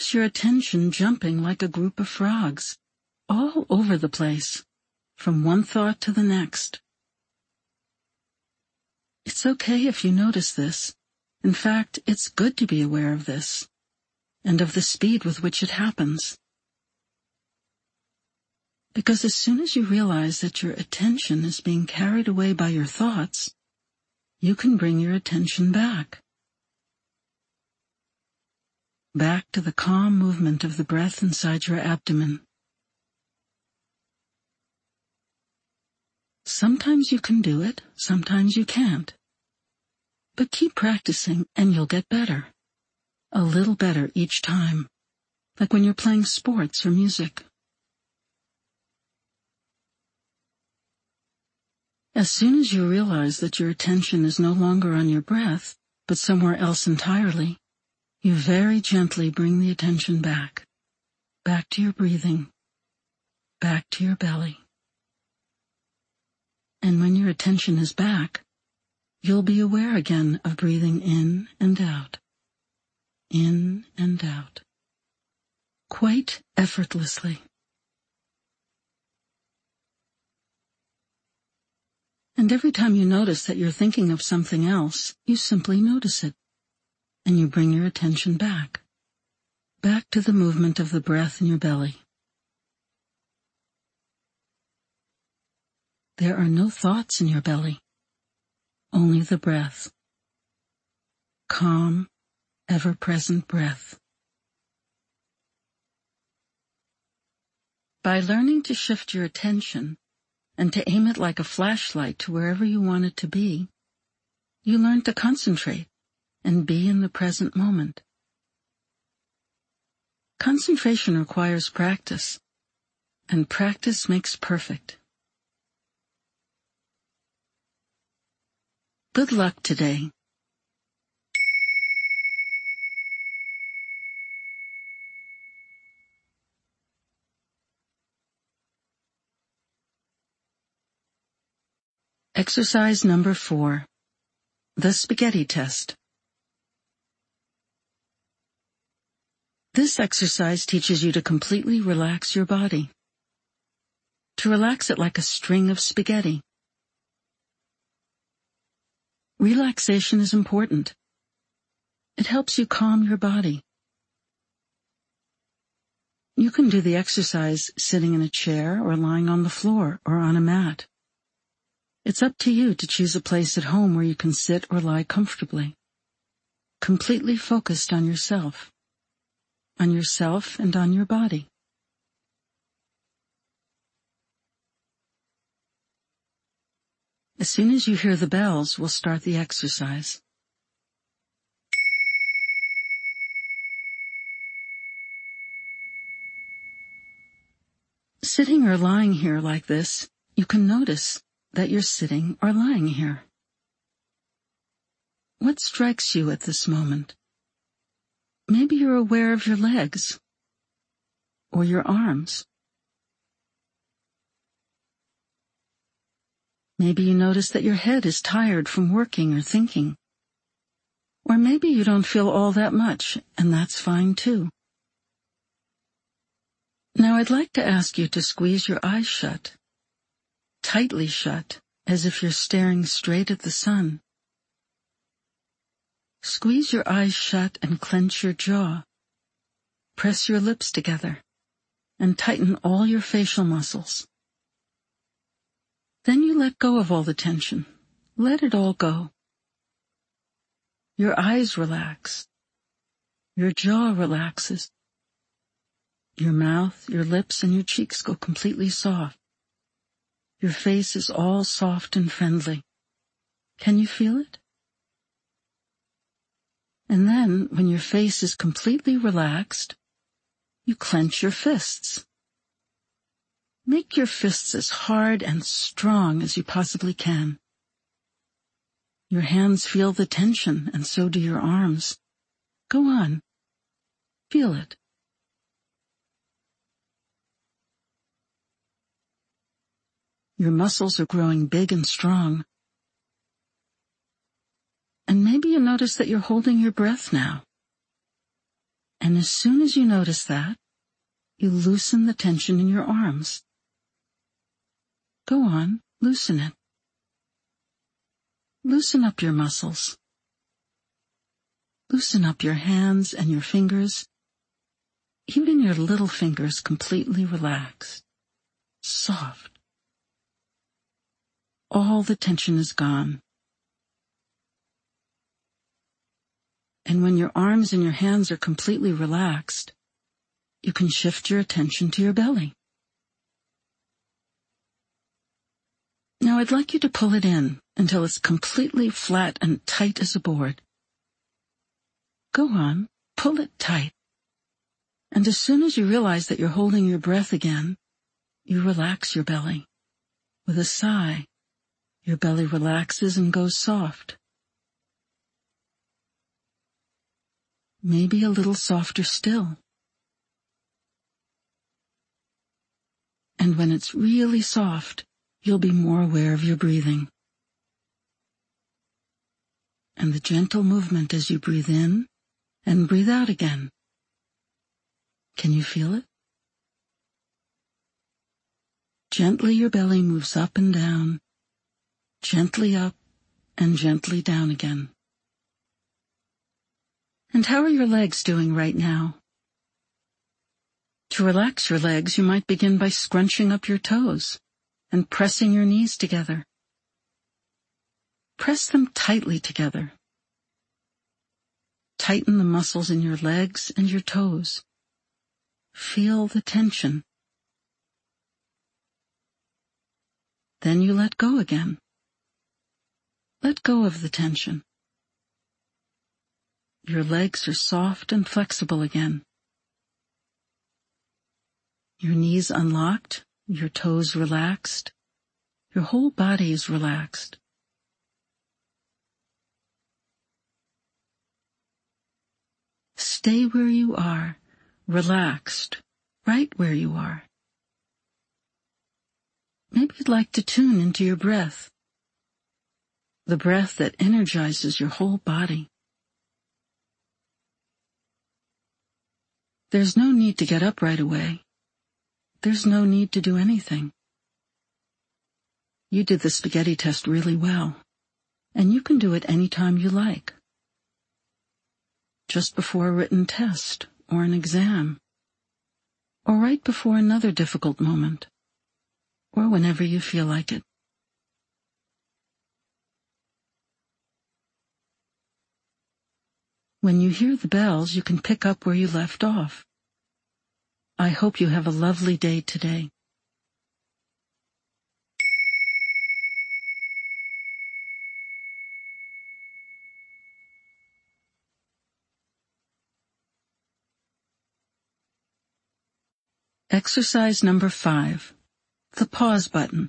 notice your attention jumping like a group of frogs, all over the place, from one thought to the next. It's okay if you notice this. In fact, it's good to be aware of this, and of the speed with which it happens. Because as soon as you realize that your attention is being carried away by your thoughts, you can bring your attention back. Back to the calm movement of the breath inside your abdomen. Sometimes you can do it, sometimes you can't. But keep practicing and you'll get better. A little better each time, like when you're playing sports or music. As soon as you realize that your attention is no longer on your breath, but somewhere else entirely, you very gently bring the attention back to your breathing, back to your belly. And when your attention is back, you'll be aware again of breathing in and out, quite effortlessly. And every time you notice that you're thinking of something else, you simply notice it, and you bring your attention back to the movement of the breath in your belly. There are no thoughts in your belly, only the breath. Calm, ever-present breath. By learning to shift your attention and to aim it like a flashlight to wherever you want it to be, you learn to concentrate and be in the present moment. Concentration requires practice, and practice makes perfect. Good luck today. Exercise number 4. The Spaghetti Test. This exercise teaches you to completely relax your body. To relax it like a string of spaghetti. Relaxation is important. It helps you calm your body. You can do the exercise sitting in a chair or lying on the floor or on a mat. It's up to you to choose a place at home where you can sit or lie comfortably, completely focused on yourself and on your body. As soon as you hear the bells, we'll start the exercise. Sitting or lying here like this, you can notice that you're sitting or lying here. What strikes you at this moment? Maybe you're aware of your legs or your arms. Maybe you notice that your head is tired from working or thinking. Or maybe you don't feel all that much, and that's fine too. Now I'd like to ask you to squeeze your eyes shut, tightly shut, as if you're staring straight at the sun. Squeeze your eyes shut and clench your jaw. Press your lips together and tighten all your facial muscles. Then you let go of all the tension. Let it all go. Your eyes relax. Your jaw relaxes. Your mouth, your lips, and your cheeks go completely soft. Your face is all soft and friendly. Can you feel it? And then, when your face is completely relaxed, you clench your fists. Make your fists as hard and strong as you possibly can. Your hands feel the tension, and so do your arms. Go on. Feel it. Your muscles are growing big and strong. And maybe you notice that you're holding your breath now. And as soon as you notice that, you loosen the tension in your arms. Go on, loosen it. Loosen up your muscles. Loosen up your hands and your fingers, even your little fingers completely relaxed, soft. All the tension is gone. And when your arms and your hands are completely relaxed, you can shift your attention to your belly. Now I'd like you to pull it in until it's completely flat and tight as a board. Go on, pull it tight. And as soon as you realize that you're holding your breath again, you relax your belly. With a sigh, your belly relaxes and goes soft. Maybe a little softer still. And when it's really soft, you'll be more aware of your breathing. And the gentle movement as you breathe in and breathe out again. Can you feel it? Gently your belly moves up and down, gently up and gently down again. And how are your legs doing right now? To relax your legs, you might begin by scrunching up your toes and pressing your knees together. Press them tightly together. Tighten the muscles in your legs and your toes. Feel the tension. Then you let go again. Let go of the tension. Your legs are soft and flexible again. Your knees unlocked, your toes relaxed. Your whole body is relaxed. Stay where you are, relaxed, right where you are. Maybe you'd like to tune into your breath, the breath that energizes your whole body. There's no need to get up right away. There's no need to do anything. You did the spaghetti test really well, and you can do it any time you like. Just before a written test or an exam, or right before another difficult moment, or whenever you feel like it. When you hear the bells, you can pick up where you left off. I hope you have a lovely day today. Exercise number 5. The pause button.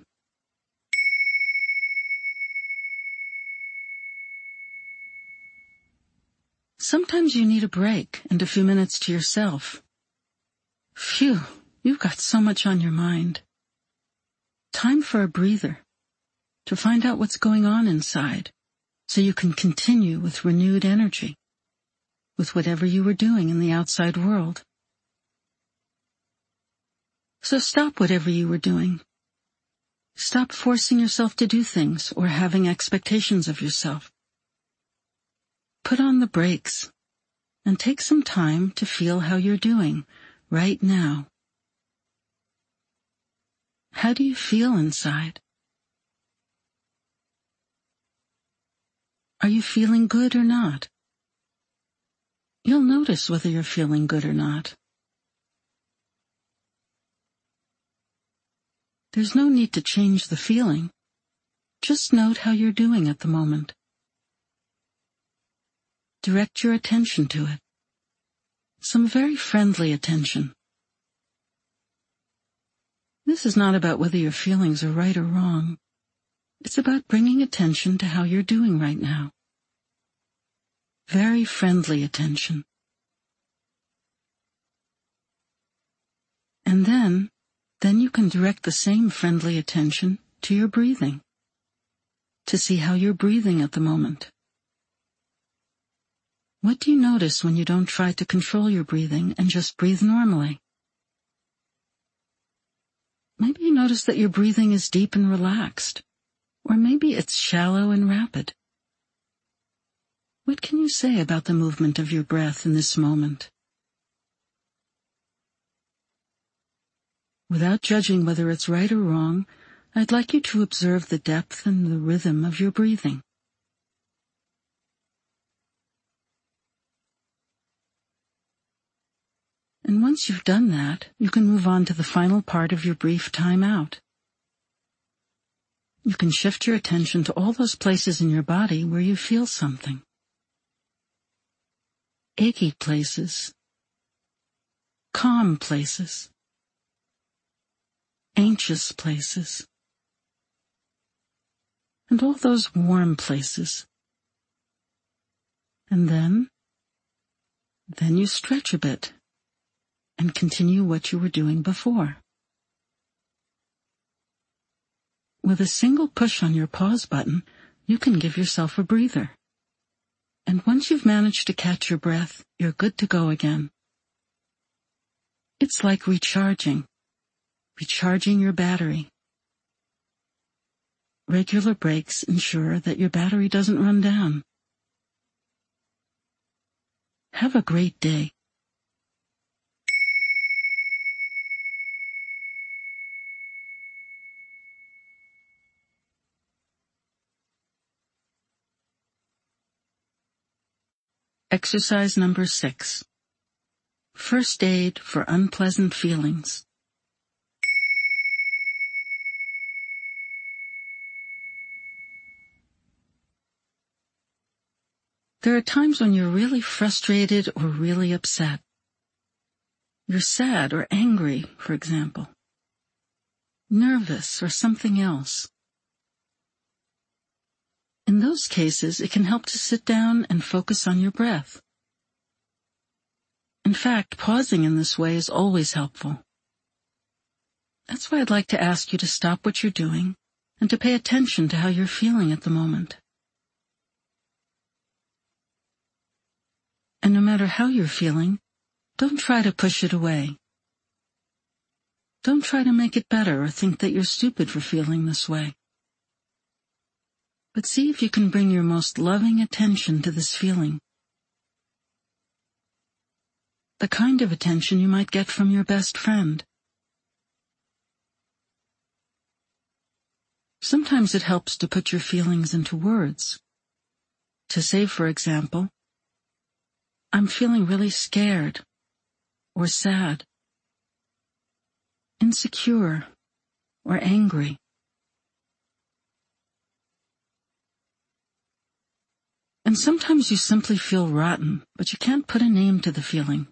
Sometimes you need a break and a few minutes to yourself. Phew, you've got so much on your mind. Time for a breather, to find out what's going on inside, so you can continue with renewed energy, with whatever you were doing in the outside world. So stop whatever you were doing. Stop forcing yourself to do things or having expectations of yourself. Put on the brakes and take some time to feel how you're doing right now. How do you feel inside? Are you feeling good or not? You'll notice whether you're feeling good or not. There's no need to change the feeling. Just note how you're doing at the moment. Direct your attention to it. Some very friendly attention. This is not about whether your feelings are right or wrong. It's about bringing attention to how you're doing right now. Very friendly attention. And then you can direct the same friendly attention to your breathing, to see how you're breathing at the moment. What do you notice when you don't try to control your breathing and just breathe normally? Maybe you notice that your breathing is deep and relaxed, or maybe it's shallow and rapid. What can you say about the movement of your breath in this moment? Without judging whether it's right or wrong, I'd like you to observe the depth and the rhythm of your breathing. And once you've done that, you can move on to the final part of your brief time out. You can shift your attention to all those places in your body where you feel something. Achy places, calm places, anxious places, and all those warm places. And then you stretch a bit and continue what you were doing before. With a single push on your pause button, you can give yourself a breather. And once you've managed to catch your breath, you're good to go again. It's like recharging your battery. Regular breaks ensure that your battery doesn't run down. Have a great day. Exercise number 6. First aid for unpleasant feelings. There are times when you're really frustrated or really upset. You're sad or angry, for example. Nervous or something else. In those cases, it can help to sit down and focus on your breath. In fact, pausing in this way is always helpful. That's why I'd like to ask you to stop what you're doing and to pay attention to how you're feeling at the moment. And no matter how you're feeling, don't try to push it away. Don't try to make it better or think that you're stupid for feeling this way. But see if you can bring your most loving attention to this feeling. The kind of attention you might get from your best friend. Sometimes it helps to put your feelings into words. To say, for example, I'm feeling really scared, or sad, insecure, or angry. And sometimes you simply feel rotten, but you can't put a name to the feeling.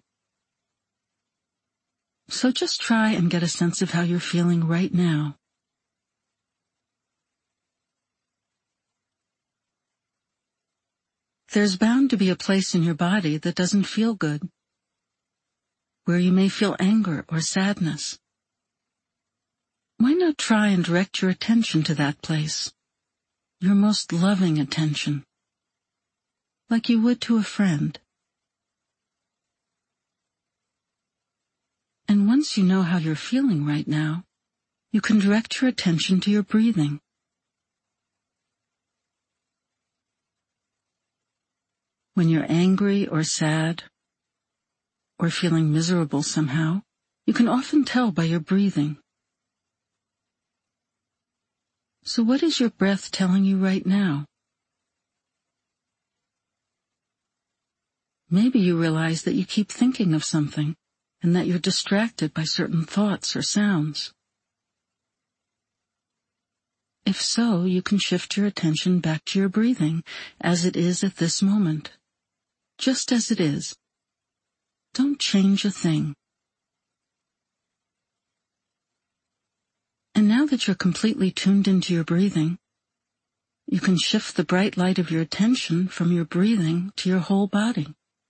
So just try and get a sense of how you're feeling right now. There's bound to be a place in your body that doesn't feel good, where you may feel anger or sadness. Why not try and direct your attention to that place, your most loving attention, like you would to a friend. And once you know how you're feeling right now, you can direct your attention to your breathing. When you're angry or sad, or feeling miserable somehow, you can often tell by your breathing. So what is your breath telling you right now? Maybe you realize that you keep thinking of something, and that you're distracted by certain thoughts or sounds. If so, you can shift your attention back to your breathing as it is at this moment. Just as it is. Don't change a thing. And now that you're completely tuned into your breathing, you can shift the bright light of your attention from your breathing to your whole body.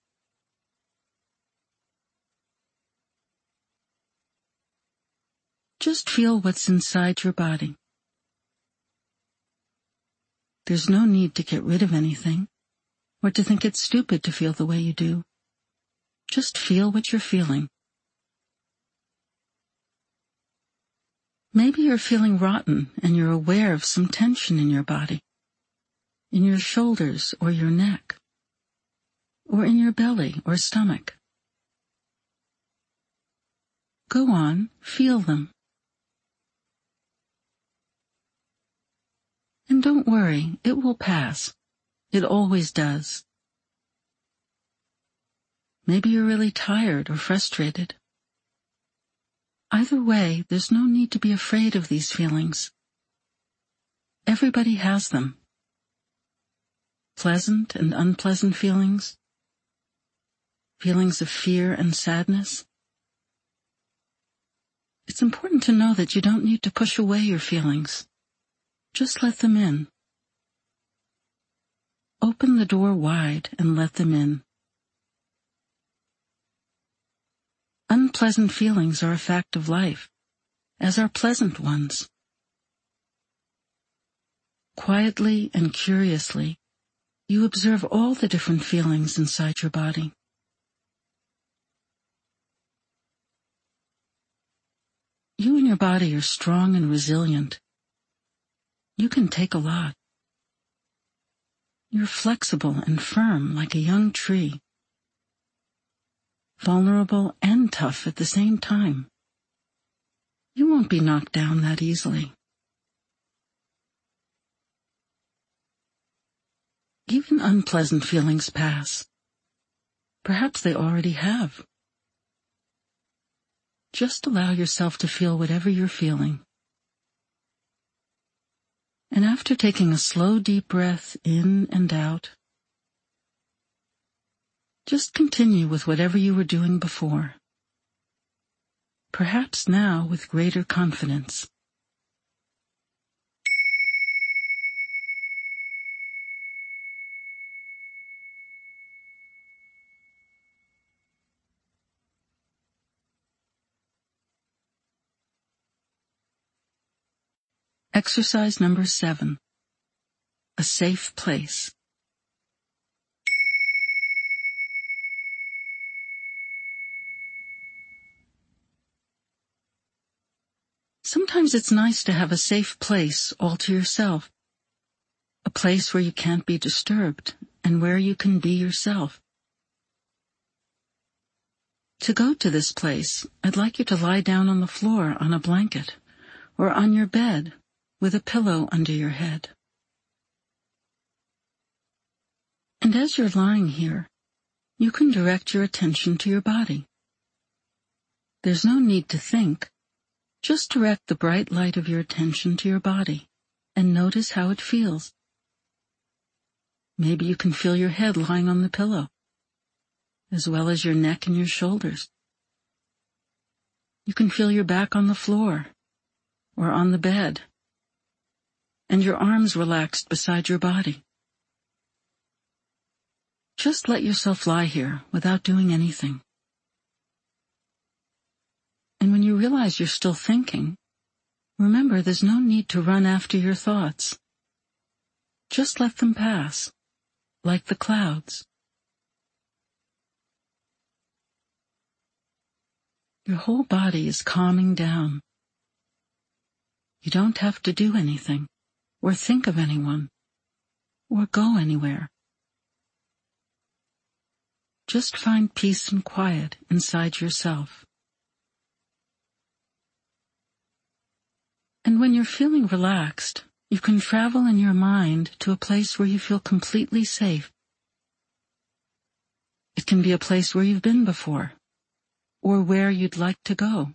Just feel what's inside your body. There's no need to get rid of anything. or to think it's stupid to feel the way you do. Just feel what you're feeling. Maybe you're feeling rotten and you're aware of some tension in your body, in your shoulders or your neck, or in your belly or stomach. Go on, feel them. And don't worry, it will pass. It always does. Maybe you're really tired or frustrated. Either way, there's no need to be afraid of these feelings. Everybody has them. Pleasant and unpleasant feelings. Feelings of fear and sadness. It's important to know that you don't need to push away your feelings. Just let them in. Open the door wide and let them in. Unpleasant feelings are a fact of life, as are pleasant ones. Quietly and curiously, you observe all the different feelings inside your body. You and your body are strong and resilient. You can take a lot. You're flexible and firm like a young tree. Vulnerable and tough at the same time. You won't be knocked down that easily. Even unpleasant feelings pass. Perhaps they already have. Just allow yourself to feel whatever you're feeling. And after taking a slow, deep breath in and out, just continue with whatever you were doing before. Perhaps now with greater confidence. Exercise number 7. A safe place. Sometimes it's nice to have a safe place all to yourself. A place where you can't be disturbed and where you can be yourself. To go to this place, I'd like you to lie down on the floor on a blanket or on your bed with a pillow under your head. And as you're lying here, you can direct your attention to your body. There's no need to think. Just direct the bright light of your attention to your body and notice how it feels. Maybe you can feel your head lying on the pillow, as well as your neck and your shoulders. You can feel your back on the floor or on the bed, and your arms relaxed beside your body. Just let yourself lie here without doing anything. And when you realize you're still thinking, remember there's no need to run after your thoughts. Just let them pass, like the clouds. Your whole body is calming down. You don't have to do anything, or think of anyone, or go anywhere. Just find peace and quiet inside yourself. And when you're feeling relaxed, you can travel in your mind to a place where you feel completely safe. It can be a place where you've been before, or where you'd like to go,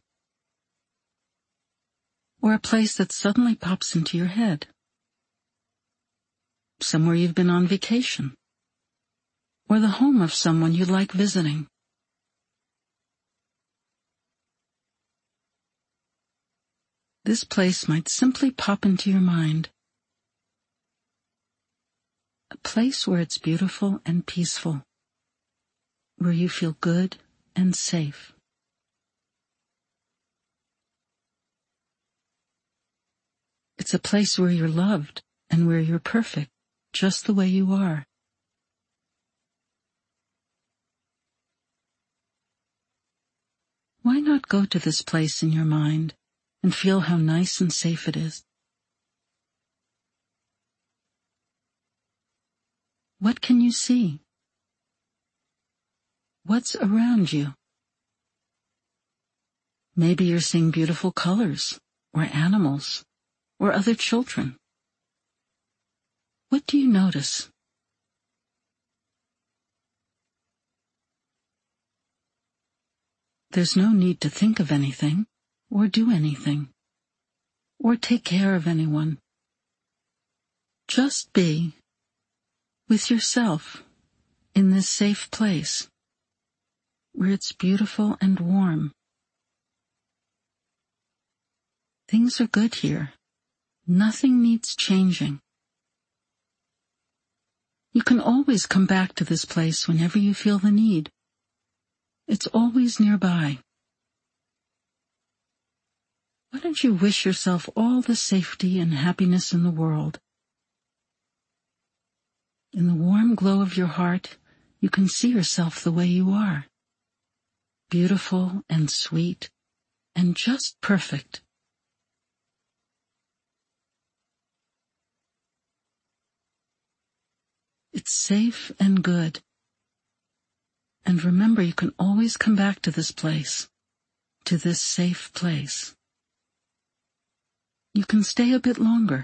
or a place that suddenly pops into your head. Somewhere you've been on vacation, or the home of someone you like visiting. This place might simply pop into your mind. A place where it's beautiful and peaceful, where you feel good and safe. It's a place where you're loved and where you're perfect, just the way you are. Why not go to this place in your mind and feel how nice and safe it is? What can you see? What's around you? Maybe you're seeing beautiful colors, or animals, or other children. What do you notice? There's no need to think of anything, or do anything, or take care of anyone. Just be with yourself in this safe place, where it's beautiful and warm. Things are good here. Nothing needs changing. You can always come back to this place whenever you feel the need. It's always nearby. Why don't you wish yourself all the safety and happiness in the world? In the warm glow of your heart, you can see yourself the way you are. Beautiful and sweet and just perfect. It's safe and good. And remember, you can always come back to this place, to this safe place. You can stay a bit longer.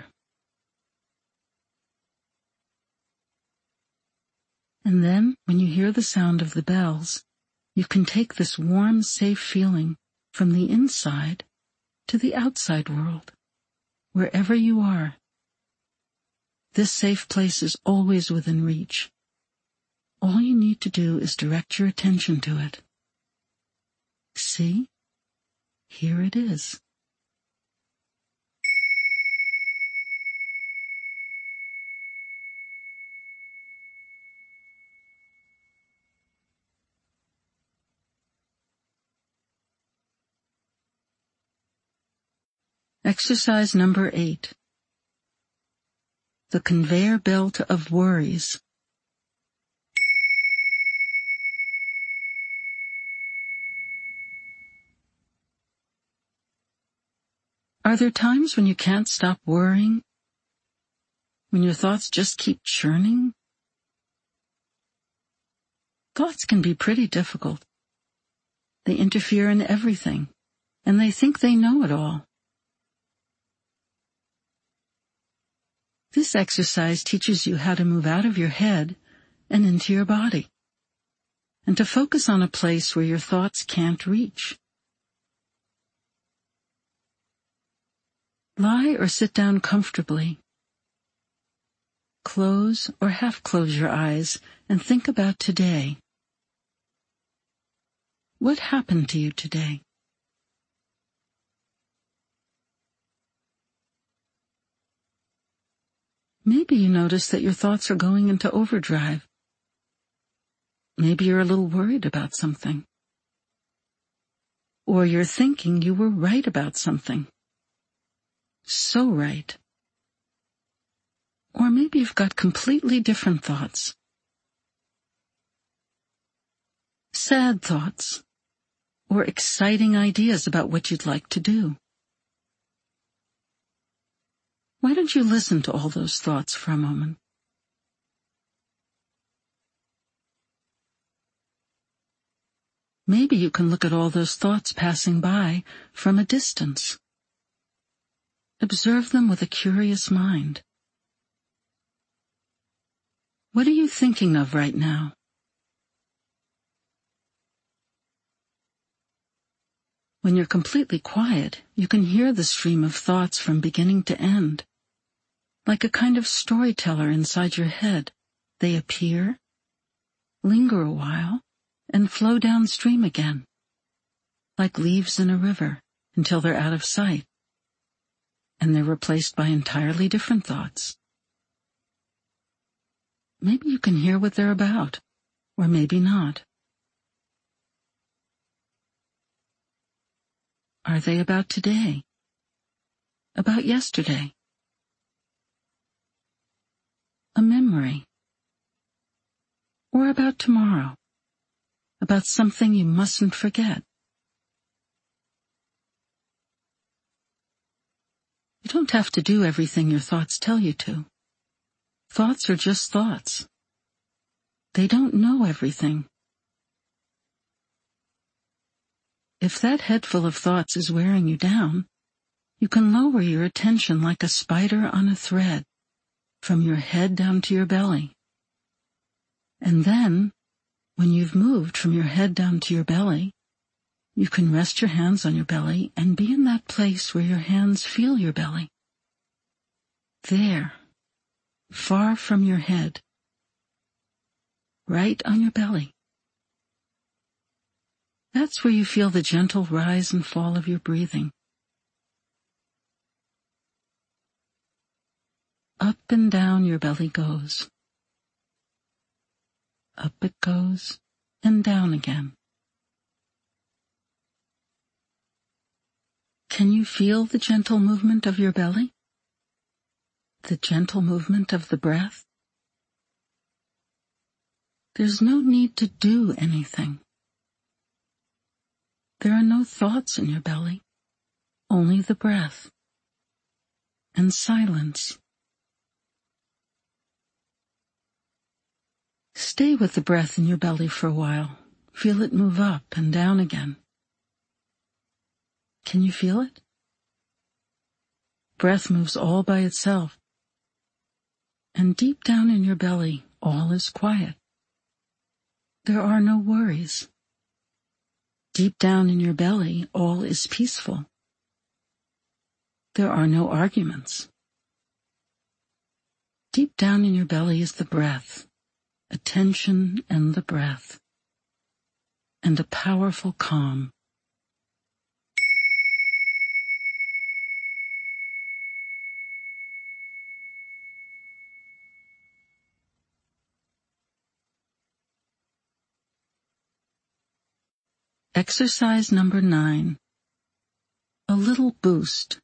And then, when you hear the sound of the bells, you can take this warm, safe feeling from the inside to the outside world, wherever you are. This safe place is always within reach. All you need to do is direct your attention to it. See? Here it is. Exercise number 8. The conveyor belt of worries. Are there times when you can't stop worrying? When your thoughts just keep churning? Thoughts can be pretty difficult. They interfere in everything, and they think they know it all. This exercise teaches you how to move out of your head and into your body, and to focus on a place where your thoughts can't reach. Lie or sit down comfortably. Close or half close your eyes and think about today. What happened to you today? Maybe you notice that your thoughts are going into overdrive. Maybe you're a little worried about something. Or you're thinking you were right about something. So right. Or maybe you've got completely different thoughts. Sad thoughts, or exciting ideas about what you'd like to do. Why don't you listen to all those thoughts for a moment? Maybe you can look at all those thoughts passing by from a distance. Observe them with a curious mind. What are you thinking of right now? When you're completely quiet, you can hear the stream of thoughts from beginning to end. Like a kind of storyteller inside your head, they appear, linger a while, and flow downstream again, like leaves in a river, until they're out of sight, and they're replaced by entirely different thoughts. Maybe you can hear what they're about, or maybe not. Are they about today? About yesterday? A memory? Or about tomorrow? About something you mustn't forget? don't have to do everything your thoughts tell you to. Thoughts are just thoughts. They don't know everything. If that head full of thoughts is wearing you down, you can lower your attention like a spider on a thread, from your head down to your belly. And then, when you've moved from your head down to your belly, you can rest your hands on your belly and be in that place where your hands feel your belly. There, far from your head, right on your belly. That's where you feel the gentle rise and fall of your breathing. Up and down your belly goes. Up it goes, and down again. Can you feel the gentle movement of your belly? The gentle movement of the breath? There's no need to do anything. There are no thoughts in your belly, only the breath and silence. Stay with the breath in your belly for a while. Feel it move up and down again. Can you feel it? Breath moves all by itself. And deep down in your belly, all is quiet. There are no worries. Deep down in your belly, all is peaceful. There are no arguments. Deep down in your belly is the breath, attention and the breath, and a powerful calm. Exercise number 9. A little boost.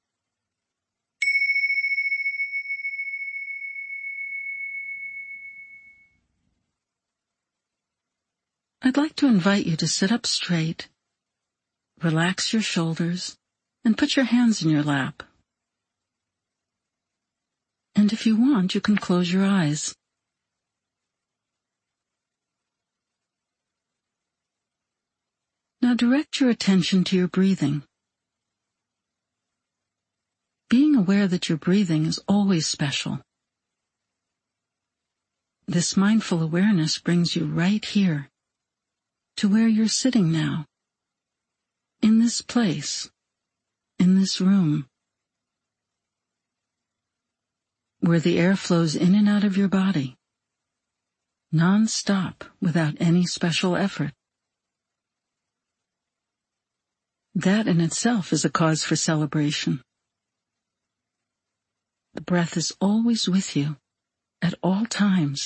I'd like to invite you to sit up straight, relax your shoulders, and put your hands in your lap. And if you want, you can close your eyes. Now direct your attention to your breathing. Being aware that you're breathing is always special. This mindful awareness brings you right here, to where you're sitting now, in this place, in this room, where the air flows in and out of your body, non-stop, without any special effort. That in itself is a cause for celebration. The breath is always with you, at all times.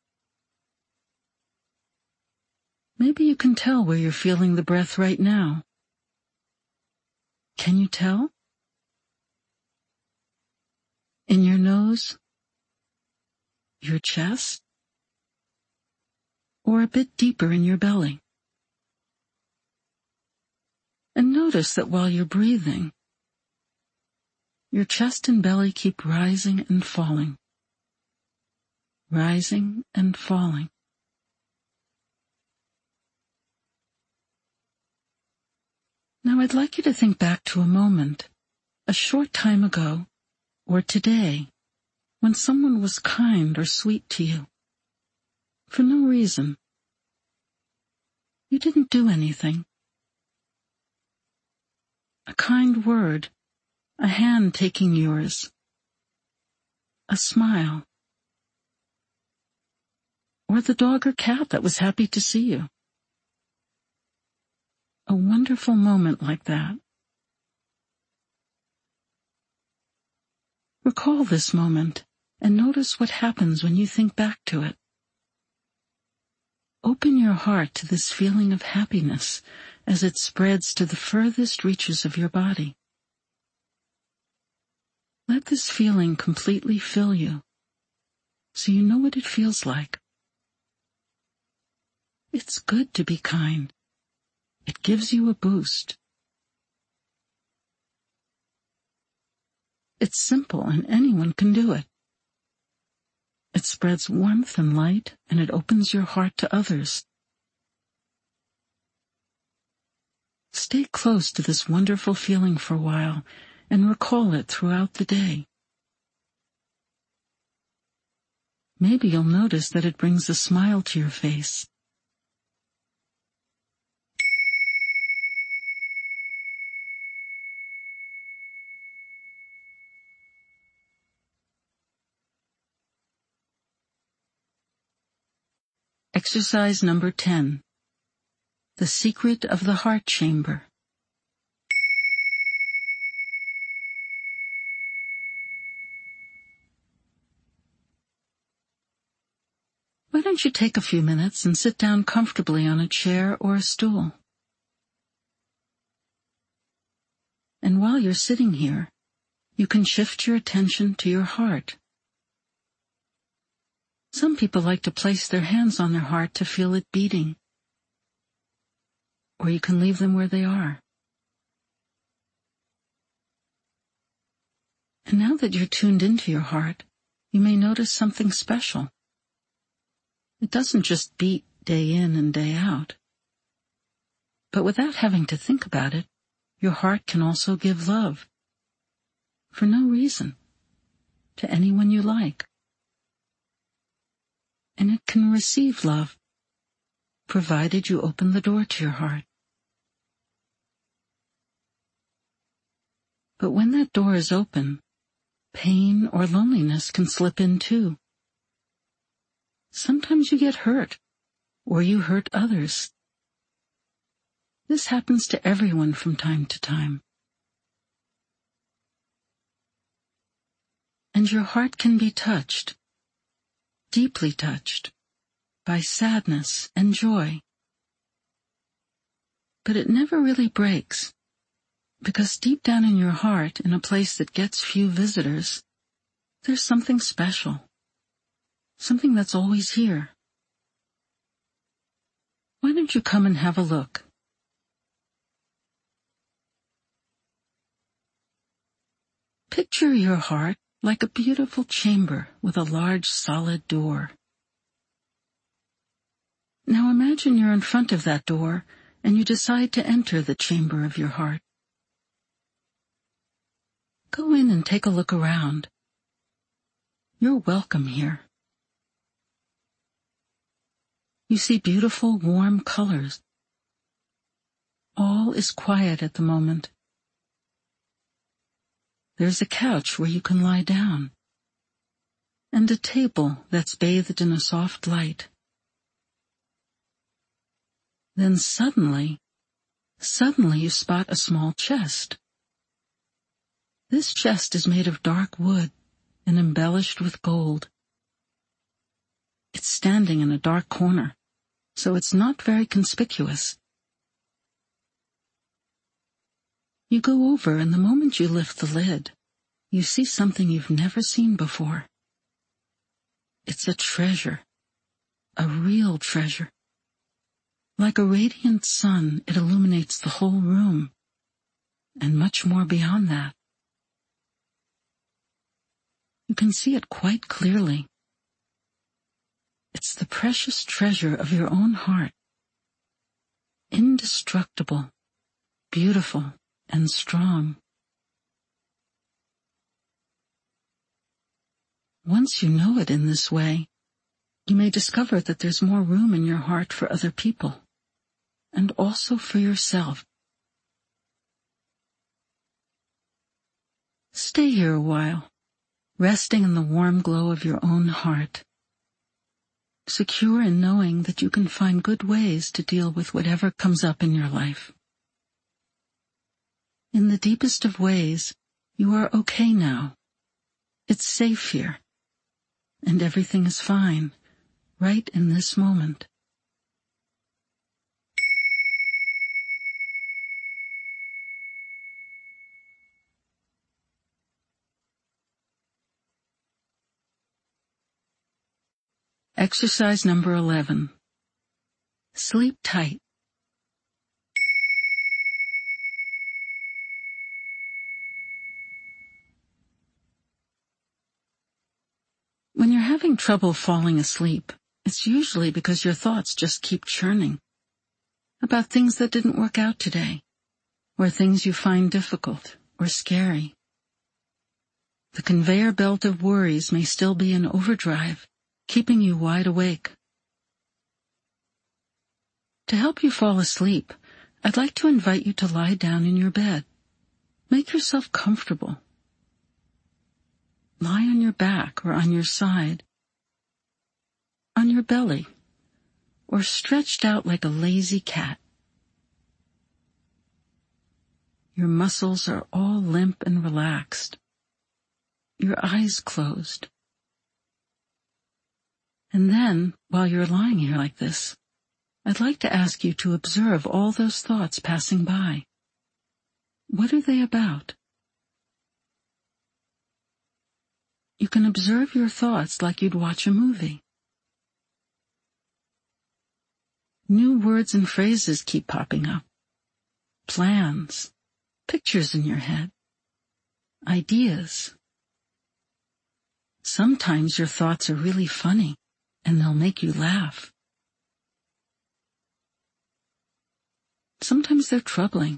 Maybe you can tell where you're feeling the breath right now. Can you tell? In your nose? Your chest? Or a bit deeper in your belly? And notice that while you're breathing, your chest and belly keep rising and falling, rising and falling. Now I'd like you to think back to a moment, a short time ago, or today, when someone was kind or sweet to you, for no reason. You didn't do anything. A kind word, a hand taking yours, a smile, or the dog or cat that was happy to see you. A wonderful moment like that. Recall this moment and notice what happens when you think back to it. Open your heart to this feeling of happiness as it spreads to the furthest reaches of your body. Let this feeling completely fill you, so you know what it feels like. It's good to be kind. It gives you a boost. It's simple and anyone can do it. It spreads warmth and light, and it opens your heart to others. Stay close to this wonderful feeling for a while and recall it throughout the day. Maybe you'll notice that it brings a smile to your face. Exercise number 10. The Secret of the Heart Chamber. Why don't you take a few minutes and sit down comfortably on a chair or a stool? And while you're sitting here, you can shift your attention to your heart. Some people like to place their hands on their heart to feel it beating. Or you can leave them where they are. And now that you're tuned into your heart, you may notice something special. It doesn't just beat day in and day out. But without having to think about it, your heart can also give love. For no reason. To anyone you like. And it can receive love, provided you open the door to your heart. But when that door is open, pain or loneliness can slip in too. Sometimes you get hurt, or you hurt others. This happens to everyone from time to time. And your heart can be touched, deeply touched, by sadness and joy. But it never really breaks, because deep down in your heart, in a place that gets few visitors, there's something special, something that's always here. Why don't you come and have a look? Picture your heart like a beautiful chamber with a large solid door. Now imagine you're in front of that door and you decide to enter the chamber of your heart. Go in and take a look around. You're welcome here. You see beautiful, warm colors. All is quiet at the moment. There's a couch where you can lie down, and a table that's bathed in a soft light. Then suddenly you spot a small chest. This chest is made of dark wood and embellished with gold. It's standing in a dark corner, so it's not very conspicuous. You go over, and the moment you lift the lid, you see something you've never seen before. It's a treasure, a real treasure. Like a radiant sun, it illuminates the whole room, and much more beyond that. You can see it quite clearly. It's the precious treasure of your own heart. Indestructible, beautiful, and strong. Once you know it in this way, you may discover that there's more room in your heart for other people, and also for yourself. Stay here a while, resting in the warm glow of your own heart, secure in knowing that you can find good ways to deal with whatever comes up in your life. In the deepest of ways, you are okay now. It's safe here, and everything is fine, right in this moment. Exercise number 11. Sleep tight. When you're having trouble falling asleep, it's usually because your thoughts just keep churning about things that didn't work out today, or things you find difficult or scary. The conveyor belt of worries may still be in overdrive, keeping you wide awake. To help you fall asleep, I'd like to invite you to lie down in your bed. Make yourself comfortable. Lie on your back or on your side, on your belly, or stretched out like a lazy cat. Your muscles are all limp and relaxed, your eyes closed. And then, while you're lying here like this, I'd like to ask you to observe all those thoughts passing by. What are they about? You can observe your thoughts like you'd watch a movie. New words and phrases keep popping up. Plans, pictures in your head, ideas. Sometimes your thoughts are really funny, and they'll make you laugh. Sometimes they're troubling.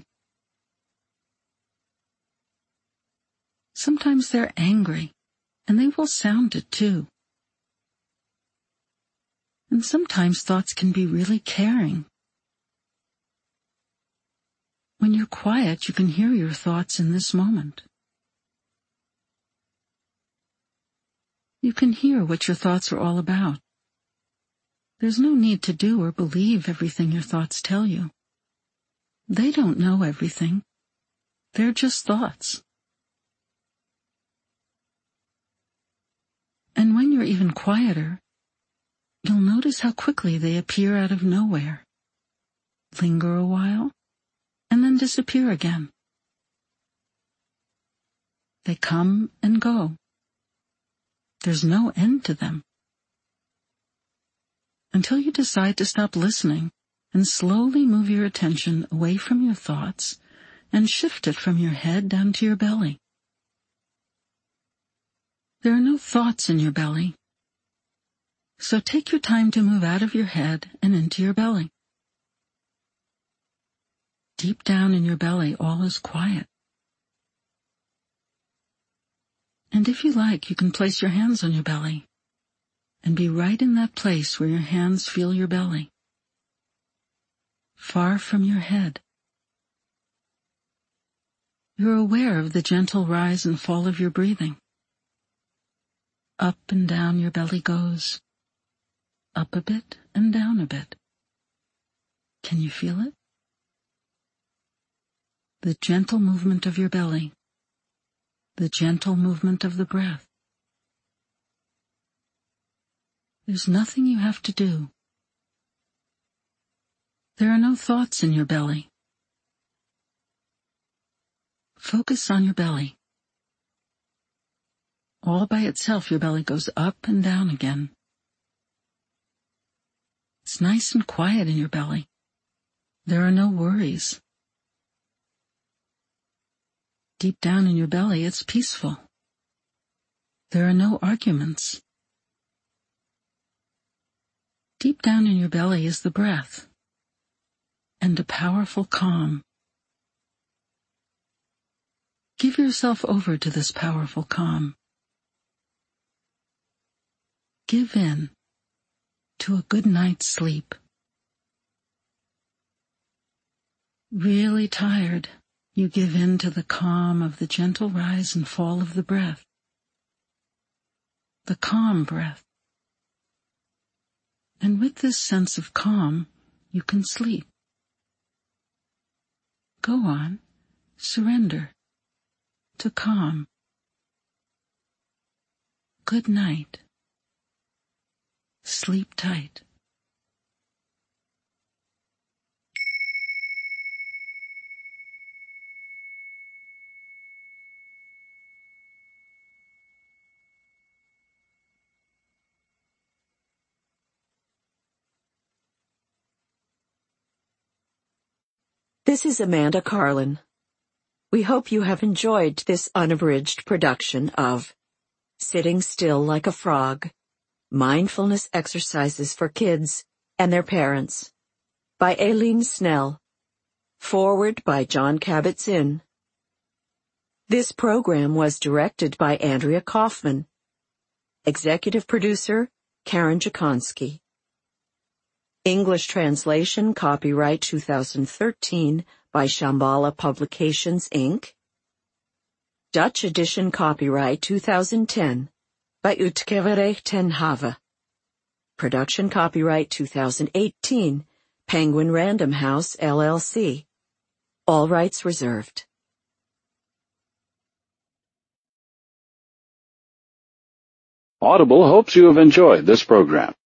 Sometimes they're angry, and they will sound it too. And sometimes thoughts can be really caring. When you're quiet, you can hear your thoughts in this moment. You can hear what your thoughts are all about. There's no need to do or believe everything your thoughts tell you. They don't know everything. They're just thoughts. And when you're even quieter, you'll notice how quickly they appear out of nowhere, linger a while, and then disappear again. They come and go. There's no end to them. Until you decide to stop listening and slowly move your attention away from your thoughts and shift it from your head down to your belly. There are no thoughts in your belly, so take your time to move out of your head and into your belly. Deep down in your belly, all is quiet. And if you like, you can place your hands on your belly and be right in that place where your hands feel your belly, far from your head. You're aware of the gentle rise and fall of your breathing. Up and down your belly goes, up a bit and down a bit. Can you feel it? The gentle movement of your belly, the gentle movement of the breath. There's nothing you have to do. There are no thoughts in your belly. Focus on your belly. All by itself, your belly goes up and down again. It's nice and quiet in your belly. There are no worries. Deep down in your belly, it's peaceful. There are no arguments. Deep down in your belly is the breath and a powerful calm. Give yourself over to this powerful calm. Give in to a good night's sleep. Really tired, you give in to the calm of the gentle rise and fall of the breath. The calm breath. And with this sense of calm, you can sleep. Go on, surrender to calm. Good night. Sleep tight. This is Amanda Carlin. We hope you have enjoyed this unabridged production of Sitting Still Like a Frog, Mindfulness Exercises for Kids and Their Parents, by Aileen Snell. Foreword by Jon Kabat-Zinn. This program was directed by Andrea Kaufman. Executive producer, Karen Jakonski. English translation, copyright 2013 by Shambhala Publications, Inc. Dutch edition, copyright 2010 by Uitgeverij Ten Have. Production copyright 2018, Penguin Random House, LLC. All rights reserved. Audible hopes you have enjoyed this program.